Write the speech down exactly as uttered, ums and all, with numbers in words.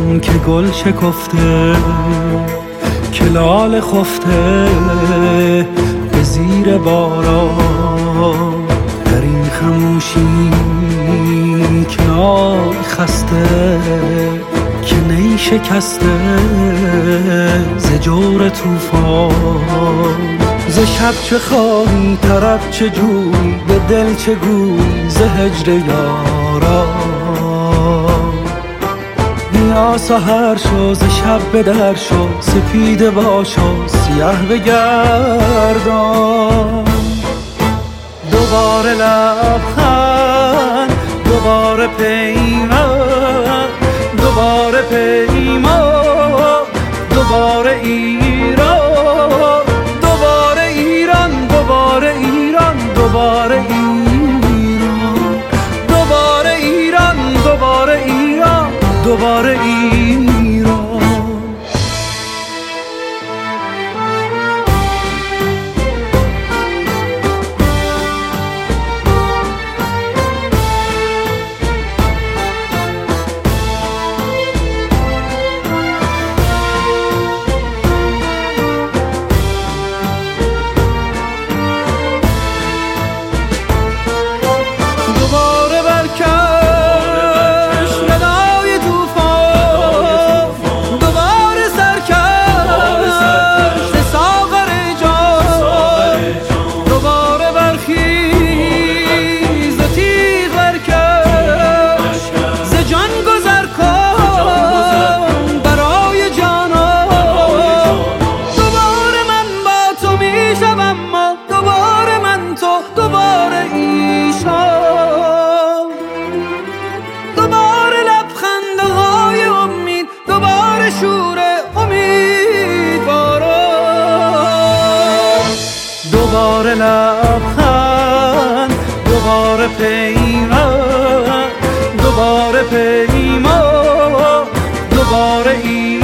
که گل شکفته، که لاله خفته به زیر باران. در این خموشی که نای خسته، که نی شکسته ز جور طوفان. ز شب چه خواهی طرب چه جویی، به دل چه گویی ز هجر یاران. بیا سحر شو ز شب به در شو، سپیده باش و سیه بگردان. دوباره لبخند، دوباره پیمان، دوباره پیمان، دوباره ایران، دوباره ایران، دوباره ایران، دوباره ایران، دوباره ایران، دوباره ایران، دوباره ایران. دوباره لبخند، دوباره پیمان، دوباره پیمان، دوباره ای